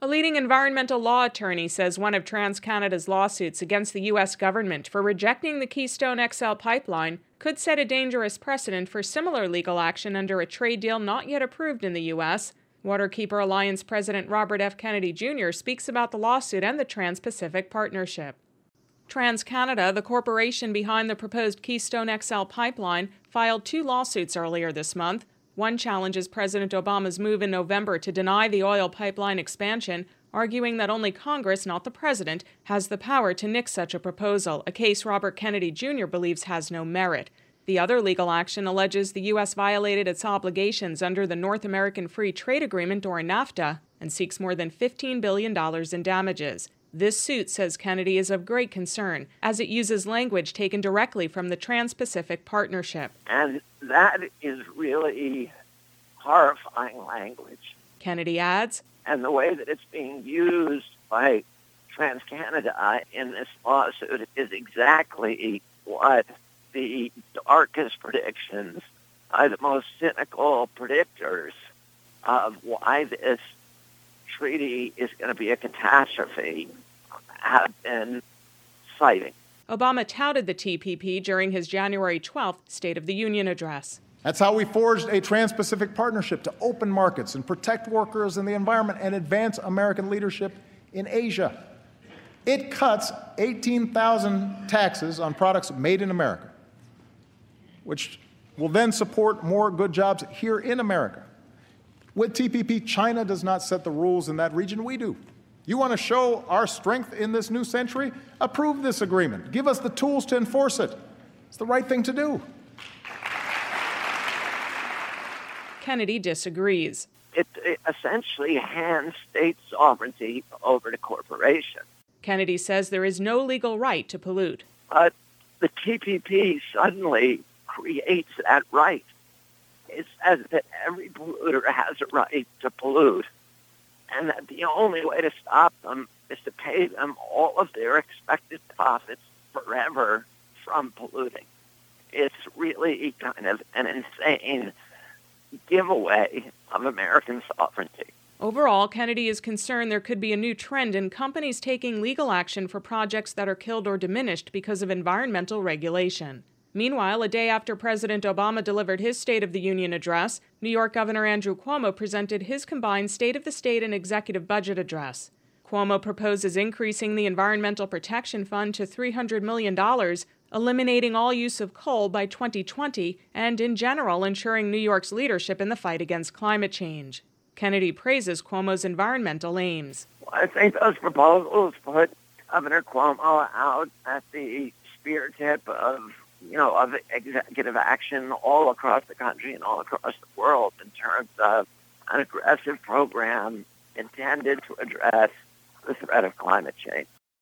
A leading environmental law attorney says one of TransCanada's lawsuits against the U.S. government for rejecting the Keystone XL pipeline could set a dangerous precedent for similar legal action under a trade deal not yet approved in the U.S. Waterkeeper Alliance President Robert F. Kennedy Jr. speaks about the lawsuit and the Trans-Pacific Partnership. TransCanada, the corporation behind the proposed Keystone XL pipeline, filed 2 lawsuits earlier this month. One challenges President Obama's move in November to deny the oil pipeline expansion, arguing that only Congress, not the president, has the power to nix such a proposal, a case Robert Kennedy Jr. believes has no merit. The other legal action alleges the U.S. violated its obligations under the North American Free Trade Agreement, or NAFTA, and seeks more than $15 billion in damages. This suit, says Kennedy, is of great concern, as it uses language taken directly from the Trans-Pacific Partnership. And that is really horrifying language. Kennedy adds, and the way that it's being used by TransCanada in this lawsuit is exactly what the darkest predictions by the most cynical predictors of why this treaty is going to be a catastrophe have been citing. Obama touted the TPP during his January 12th State of the Union address. That's how we forged a Trans-Pacific Partnership to open markets and protect workers and the environment and advance American leadership in Asia. It cuts 18,000 taxes on products made in America, which will then support more good jobs here in America. With TPP, China does not set the rules in that region. We do. You want to show our strength in this new century? Approve this agreement. Give us the tools to enforce it. It's the right thing to do. Kennedy disagrees. It essentially hands state sovereignty over to corporations. Kennedy says there is no legal right to pollute. But the TPP suddenly creates that right. It says that every polluter has a right to pollute, and that the only way to stop them is to pay them all of their expected profits forever from polluting. It's really kind of an insane giveaway of American sovereignty. Overall, Kennedy is concerned there could be a new trend in companies taking legal action for projects that are killed or diminished because of environmental regulation. Meanwhile, a day after President Obama delivered his State of the Union address, New York Governor Andrew Cuomo presented his combined State of the State and Executive Budget address. Cuomo proposes increasing the Environmental Protection Fund to $300 million, eliminating all use of coal by 2020, and in general ensuring New York's leadership in the fight against climate change. Kennedy praises Cuomo's environmental aims. Well, I think those proposals put Governor Cuomo out at the spear tip of executive action all across the country and all across the world in terms of an aggressive program intended to address the threat of climate change.